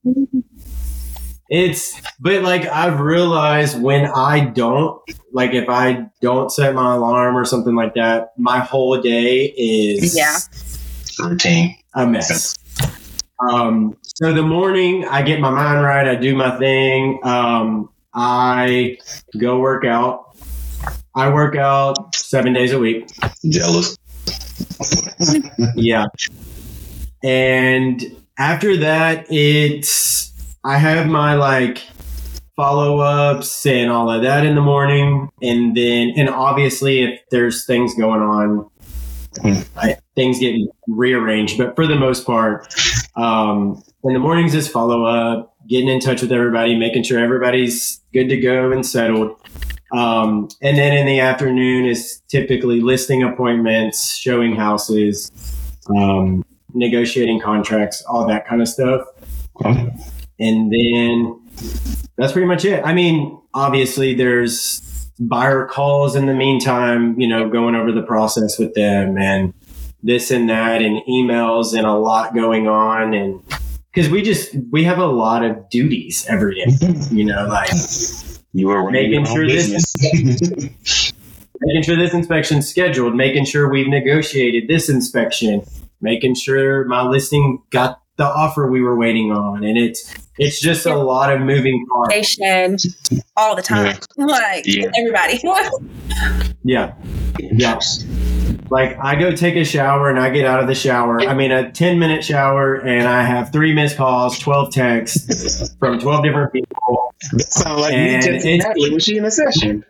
It's, but like I've realized when I don't, like if I don't set my alarm or something like that, my whole day is yeah. routine. A mess. Um, so the morning I get my mind right, I do my thing. Um, I go work out. I work out seven days a week. Jealous. Yeah. And after that, it's, I have my like follow-ups and all of that in the morning. And then, and obviously if there's things going on mm-hmm. I, things get rearranged. But for the most part, um, in the mornings is follow up, getting in touch with everybody, making sure everybody's good to go and settled. Um, and then in the afternoon is typically listing appointments, showing houses, um, negotiating contracts, all that kind of stuff. Okay. And then that's pretty much it. I mean, obviously there's buyer calls in the meantime, you know, going over the process with them and this and that and emails and a lot going on. And because we just, we have a lot of duties every day, you know, like you are making sure this, making sure this inspection's scheduled, making sure we've negotiated this inspection, making sure my listing got the offer we were waiting on. And it's, it's just a lot of moving parts. All the time. Yeah. Like yeah. everybody. yeah. Yeah. Like I go take a shower and I get out of the shower. I mean, a ten minute shower and I have three missed calls, twelve texts from twelve different people. That sounds like me just Natalie when she in a session.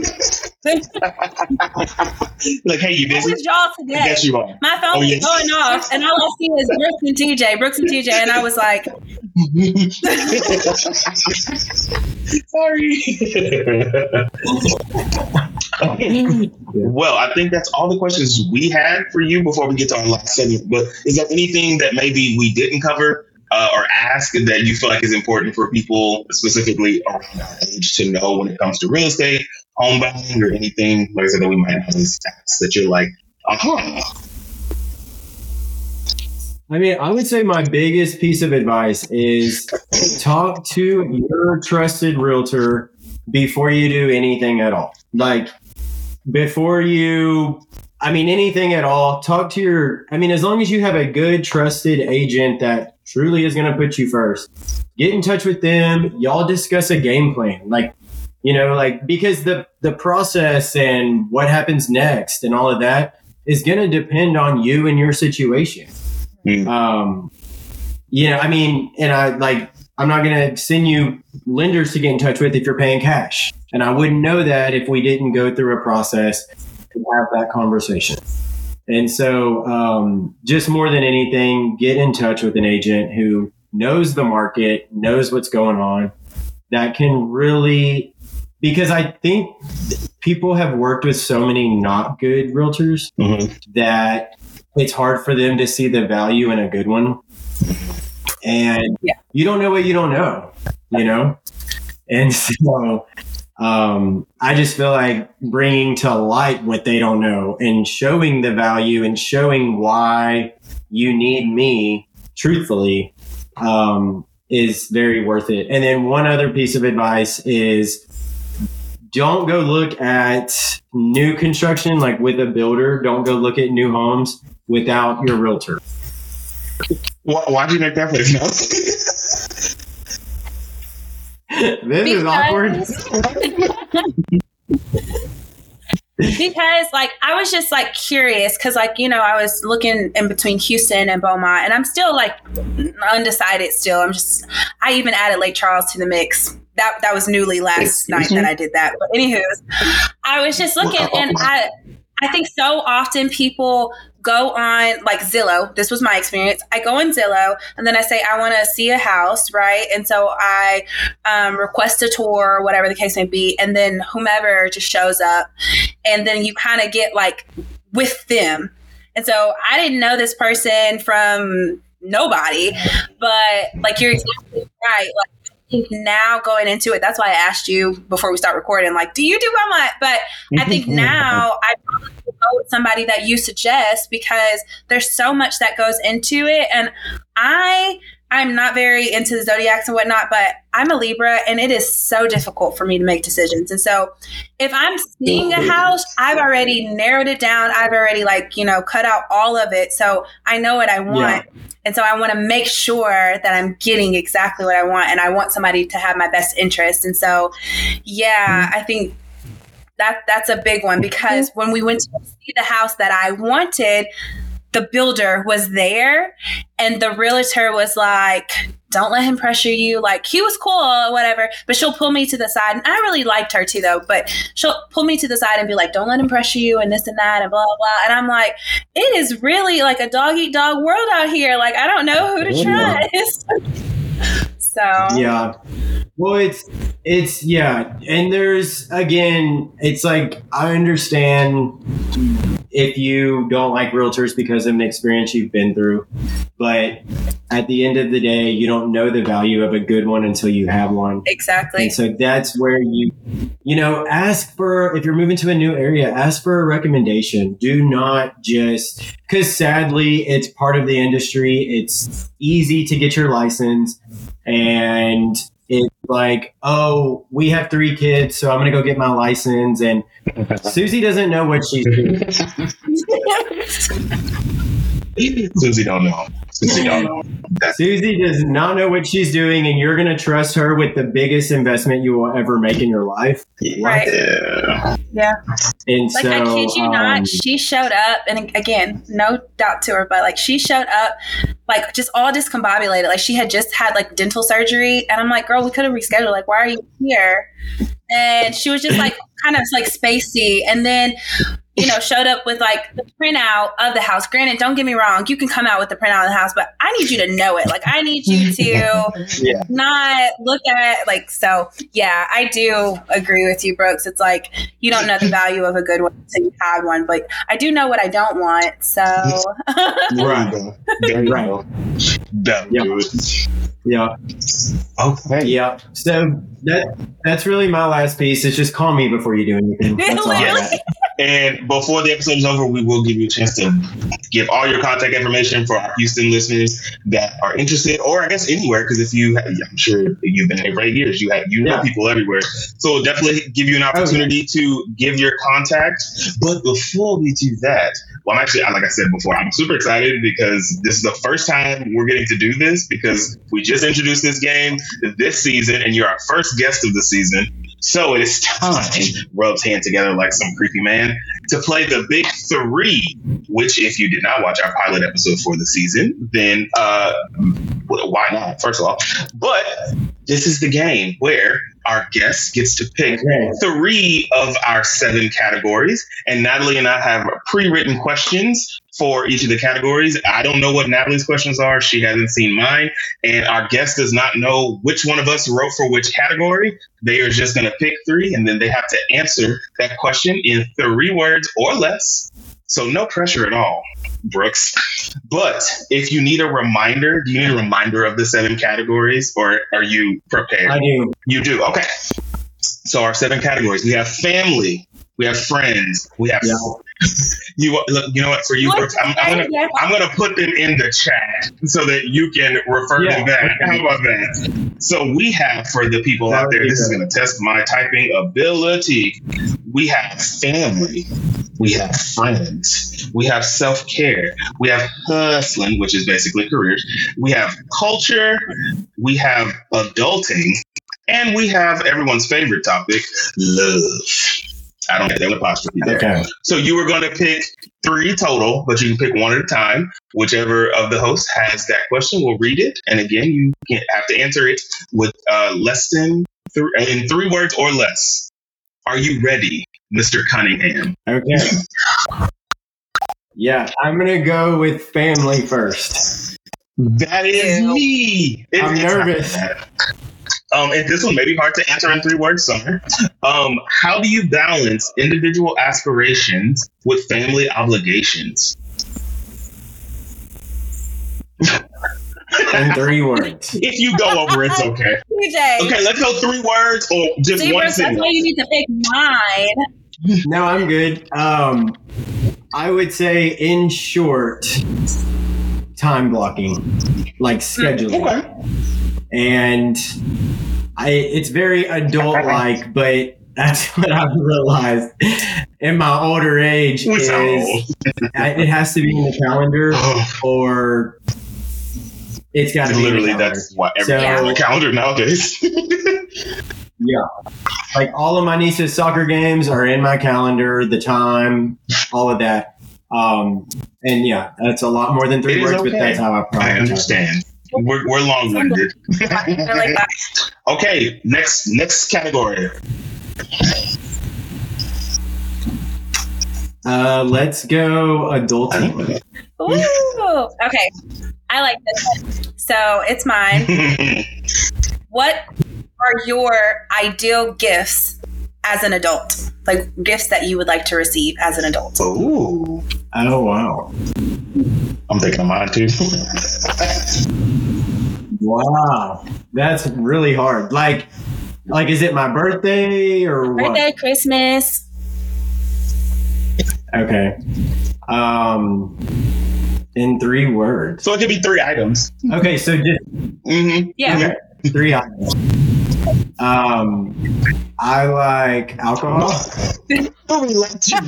Like, hey, you busy? How was y'all today? Yes, you are. My phone oh, was yes. going off and all I see is Brooks and T J, Brooks and T J. And I was like, sorry. Well, I think that's all the questions we had for you before we get to our last segment. But is there anything that maybe we didn't cover uh, or ask that you feel like is important for people, specifically around our age, to know when it comes to real estate, home buying, or anything, like I said, that we might not ask that you're like, uh-huh. I mean, I would say my biggest piece of advice is talk to your trusted realtor before you do anything at all. Like, before you, I mean, anything at all, talk to your, I mean, as long as you have a good, trusted agent that truly is going to put you first, get in touch with them. Y'all discuss a game plan. Like, you know, like, because the, the process and what happens next and all of that is going to depend on you and your situation. Mm. Um, you know, I mean, and I like, I'm not going to send you lenders to get in touch with if you're paying cash. And I wouldn't know that if we didn't go through a process to have that conversation. And so um, just more than anything, get in touch with an agent who knows the market, knows what's going on, that can really, because I think people have worked with so many not good realtors mm-hmm. that it's hard for them to see the value in a good one. And yeah. you don't know what you don't know, you know? And so um, I just feel like bringing to light what they don't know and showing the value and showing why you need me, truthfully, um, is very worth it. And then one other piece of advice is don't go look at new construction, like with a builder. Don't go look at new homes without your realtor. Why'd you make that face? No. This because, is awkward. Because, like, I was just, like, curious because, like, you know, I was looking in between Houston and Beaumont, and I'm still, like, undecided still. I'm just, I even added Lake Charles to the mix. That that was newly last night that I did that. But anywho, I was just looking, and I, I think so often people go on like Zillow. This was my experience. I go on Zillow and then I say, I want to see a house. Right. And so I um, request a tour, whatever the case may be. And then whomever just shows up and then you kind of get like with them. And so I didn't know this person from nobody, but like you're exactly right. Like, now going into it, that's why I asked you before we start recording, like, do you do Beaumont? But I think now I probably go with somebody that you suggest because there's so much that goes into it. And I, I'm not very into the zodiacs and whatnot, but I'm a Libra and it is so difficult for me to make decisions. And so if I'm seeing a house, I've already narrowed it down. I've already like, you know, cut out all of it. So I know what I want. Yeah. And so I want to make sure that I'm getting exactly what I want. And I want somebody to have my best interest. And so, yeah, I think that that's a big one because when we went to see the house that I wanted, the builder was there and the realtor was like, don't let him pressure you. Like, he was cool or whatever, but she'll pull me to the side. And I really liked her too, though, but she'll pull me to the side and be like, don't let him pressure you and this and that and blah, blah, blah. And I'm like, it is really like a dog eat dog world out here. Like, I don't know who to trust. So, yeah. Well, it's, it's, yeah. And there's, again, it's like, I understand if you don't like realtors because of an experience you've been through, but at the end of the day, you don't know the value of a good one until you have one. Exactly. And so that's where you, you know, ask for, if you're moving to a new area, ask for a recommendation. Do not just, because sadly, it's part of the industry. It's easy to get your license. And it's like, oh, we have three kids, so I'm going to go get my license. And Susie doesn't know what she's doing. Susie don't know. Susie don't know. Susie does not know what she's doing, and you're going to trust her with the biggest investment you will ever make in your life. Right. Yeah. Yeah. And like, so, I kid you um, not, she showed up, and again, no doubt to her, but like, she showed up like just all discombobulated. Like, she had just had like dental surgery, and I'm like, girl, we could have rescheduled. Like, why are you here? And she was just like kind of like spacey, and then, you know, showed up with like the printout of the house. Granted, don't get me wrong, you can come out with the printout of the house, but I need you to know it. Like, I need you to yeah. not look at like, so yeah, I do agree with you, Brooks. It's like, you don't know the value of a good one until you had one, but I do know what I don't want. So right. There you Right. go. That Yeah. good. Yeah. Okay. Yeah. So that that's really my last piece. Is just call me before you do anything. That's all I Literally. got. And before the episode is over, we will give you a chance to give all your contact information for our Houston listeners that are interested, or I guess anywhere, because if you, I'm sure you've been here for eight years, you have you know Yeah. people everywhere. So we'll definitely give you an opportunity okay. to give your contact. But before we do that, well, I'm actually, like I said before, I'm super excited because this is the first time we're getting to do this, because we just introduced this game this season, and you're our first guest of the season. So it is time, rubs hand together like some creepy man, to play the big three, which if you did not watch our pilot episode for the season, then uh, why not, first of all? But this is the game where our guest gets to pick Okay. three of our seven categories. And Natalie and I have pre-written questions for each of the categories. I don't know what Natalie's questions are. She hasn't seen mine. And our guest does not know which one of us wrote for which category. They are just going to pick three, and then they have to answer that question in three words or less. So no pressure at all, Brooks. But if you need a reminder, do you need a reminder of the seven categories, or are you prepared? I do. You do. Okay. So our seven categories, we have family, we have friends, we have, Yeah. you look, you know what, for you, Brooks, I'm, I'm gonna, I'm gonna put them in the chat so that you can refer Yeah. them back. How about that? So we have, for the people out there, this is gonna test my typing ability. We have family, we have friends, we have self-care, we have hustling, which is basically careers, we have culture, we have adulting, and we have everyone's favorite topic, love. I don't have an apostrophe there. Okay. So you were going to pick three total, but you can pick one at a time. Whichever of the hosts has that question will read it. And again, you can have to answer it with uh, less than three, in three words or less. Are you ready, Mister Cunningham? Okay. Yeah, I'm gonna go with family first. That is Ew. me. It- I'm it's not nervous. bad. Um, and this one may be hard to answer in three words, Summer. Um, how do you balance individual aspirations with family obligations? In three words. If you go over, it's okay. P J. Okay, let's go three words or just See, one Brooks, that's sentence. why you need to pick mine. No, I'm good. Um, I would say, in short, time blocking, like scheduling. Okay. And I, it's very adult-like, but that's what I've realized in my older age We is sound I- it has to be in the calendar or it's got to be in the Literally, calendar. that's what everything So- on the calendar nowadays. Yeah. Like all of my niece's soccer games are in my calendar, the time, all of that. Um, and yeah, that's a lot more than three It is words, but okay. that's how I probably I understand. We're, we're long-winded. I like that. Okay, next next category. Uh, let's go adulting. Ooh, okay. I like this one. So it's mine. What are your ideal gifts as an adult? Like gifts that you would like to receive as an adult? Ooh. Oh, wow. I'm thinking of mine too. Wow. That's really hard. Like, like, is it my birthday or what? Birthday, Christmas. Okay. Um, in three words. So it could be three items. Okay, so just Mm-hmm. Yeah. okay, three items. Um, I like alcohol. Oh, we left you.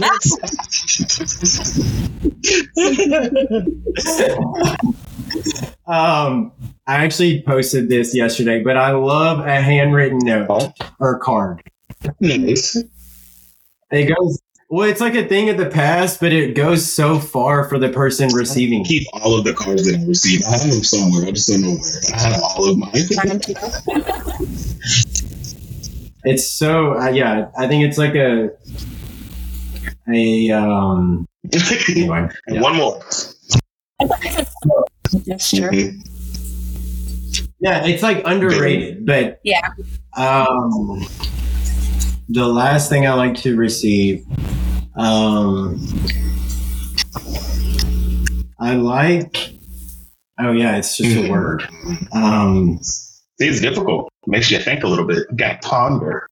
um, I actually posted this yesterday, but I love a handwritten note Oh. or card. Nice. It goes well. It's like a thing of the past, but it goes so far for the person receiving. it. Keep all of the cards that I received. I have them somewhere. I just don't know where. I have all of mine. It's so uh, yeah. I think it's like a a um. Anyway, And yeah. one more. That's true. Mhm. Yeah, it's like underrated, but Yeah. um, the last thing I like to receive, um, I like. Oh yeah, it's just a word. Um, See, it's difficult. Makes you think a little bit. You got to ponder.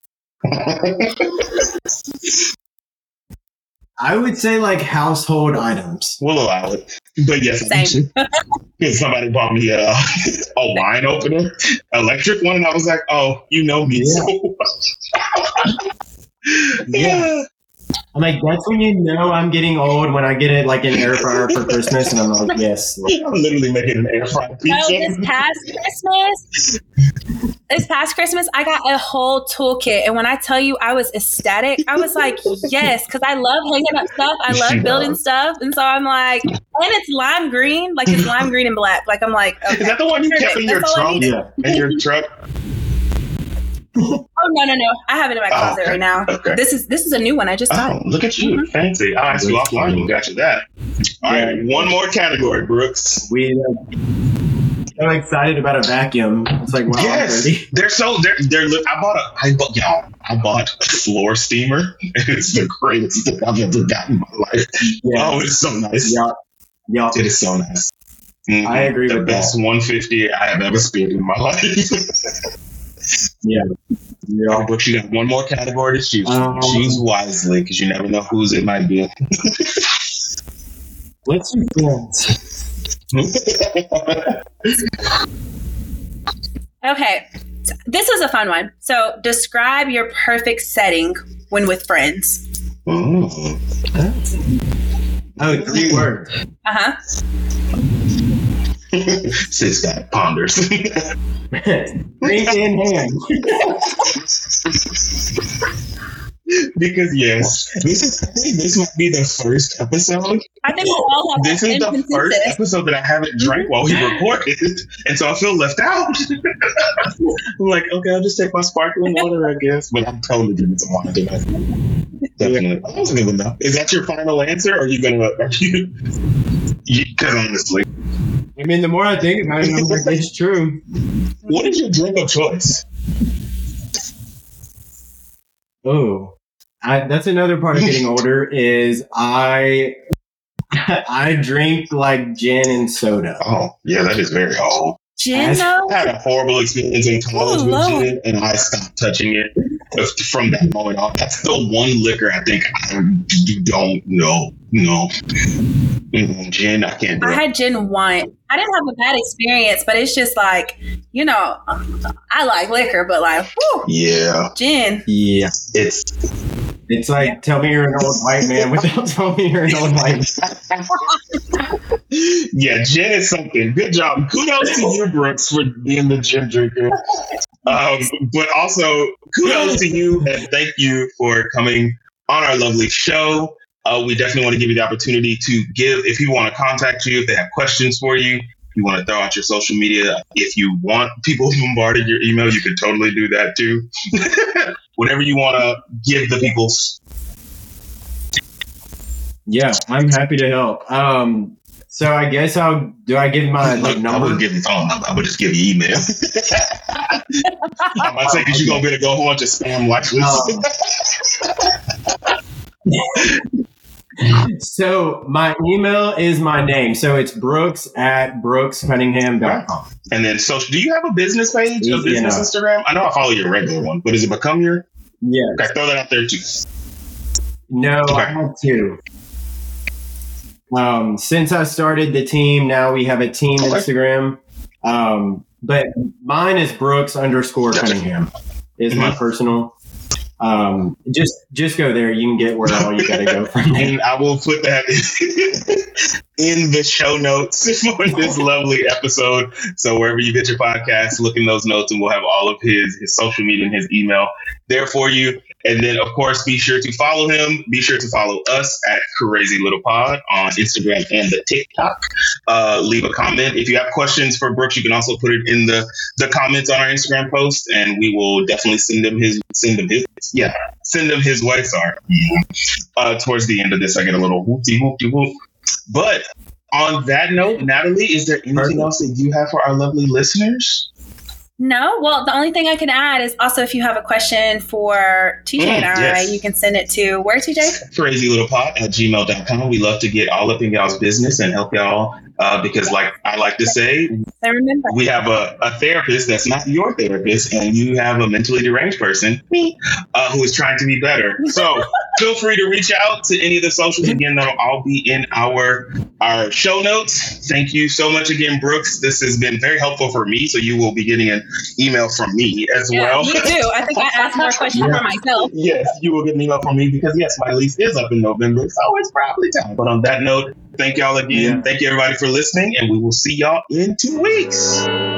I would say like household items. We'll allow it. But yes, I Same. need to. Because somebody bought me a, a wine opener, electric one, and I was like, oh, you know me Yeah. so well. Yeah. I'm like, that's when you know I'm getting old, when I get it like an air fryer for Christmas, and I'm like, yes. I'm literally making an air fried No, pizza. this past Christmas, this past Christmas, I got a whole toolkit. And when I tell you I was ecstatic, I was like, yes, because I love hanging up stuff. I love building stuff. And so I'm like, and it's lime green, like it's lime green and black. Like I'm like, okay. Is that the one you kept in your That's all I trunk? need. Yeah. In your truck? Oh no, no, no. I have it in my Oh, closet okay. right now. Okay. This is this is a new one. I just got Oh, it. look at you. Fancy. I asked you offline. You got you that. All right. One more category, Brooks. We uh, so excited about a vacuum. It's like, wow, Yes, I'm ready. they're so they're they're. li- I bought a I bought y'all. I bought a floor steamer. It's the greatest thing I've ever gotten in my life. Yeah. Oh, it's so nice. Yeah. Yeah. It is so nice. Mhm. I agree the with best one fifty I have ever spent in my life. Yeah. Yeah. But you got one more category to choose. Um, choose wisely because you never know whose it might be. Let's do friends. Okay. So this is a fun one. So describe your perfect setting when with friends. Mm. Oh, three words. Uh-huh. Sis that ponders. Ring in hand. Because yes, this is I think this might be the first episode. I think we all have This that is the consensus. first episode that I haven't drank while we recorded, and so I feel left out. I'm like, okay, I'll just take my sparkling water, I guess. But I'm totally drinking some wine tonight. Definitely. I was gonna know. Is that your final answer, or are you gonna? Are you? Because honestly, I mean, the more I think about it, I'm like, it's true. what is your drink of choice? Oh, I, that's another part of getting older is I I drink like gin and soda. Oh, yeah, that is very old. Gin, though? I had a horrible experience in college Oh, with Lord. gin, and I stopped touching it from that moment on. That's the one liquor I think I don't know. No. Mm, gin, I can't do I it. had gin once. I didn't have a bad experience, but it's just like, you know, I like liquor, but like, whew, Yeah, gin. Yeah, it's it's like tell me you're an old white man without telling me you're an old white man. yeah, gin is something. Good job. Kudos to you, Brooks, for being the gin drinker. Um, but also kudos to you and thank you for coming on our lovely show. Uh, we definitely want to give you the opportunity to give, if you want to contact you, if they have questions for you, you want to throw out your social media. If you want people bombarding your email, you can totally do that too. Whatever you want to give the people. Yeah, I'm happy to help. Um, so I guess I'll, do I give my like, number? I wouldn't give you phone number. I would just give you email. I might say because you're going to be able to go on to spam like this. So my email is my name. So it's Brooks at brooks cunningham dot com. And then social, do you have a business page, a business you know. Instagram? I know I follow your regular one, but does it become your? Yeah. Okay, throw that out there too. No, okay. I have two. Um, since I started the team, now we have a team okay. Instagram. Um, but mine is Brooks underscore Cunningham is mm-hmm. my personal. Um, just just go there. You can get where all you got to go from there. And I will put that in the show notes for this lovely episode. So wherever you get your podcast, look in those notes, and we'll have all of his his social media and his email there for you. And then, of course, be sure to follow him. Be sure to follow us at Crazy Little Pod on Instagram and the TikTok. Uh, leave a comment. If you have questions for Brooks, you can also put it in the, the comments on our Instagram post, and we will definitely send him his send him his yeah send him his way. Sorry. Uh, towards the end of this, I get a little whoopty whoopty whoop. But on that note, Natalie, is there anything Perfect. else that you have for our lovely listeners? No. Well, the only thing I can add is also if you have a question for T J mm, and I, yes. you can send it to where, T J? Crazy Little Pod at gmail dot com. We love to get all up in y'all's business and help y'all uh, because, like I like to say, I remember. we have a, a therapist that's not your therapist, and you have a mentally deranged person, me, uh, who is trying to be better. So feel free to reach out to any of the socials. Again, that'll all be in our our show notes. Thank you so much again, Brooks. This has been very helpful for me, so you will be getting an email from me as yeah, well. Me too. I think I asked more questions yeah. for myself. Yes, you will get an email from me because, yes, my lease is up in November, so it's probably time. But on that note, thank y'all again. Yeah. Thank you, everybody, for listening, and we will see y'all in two weeks.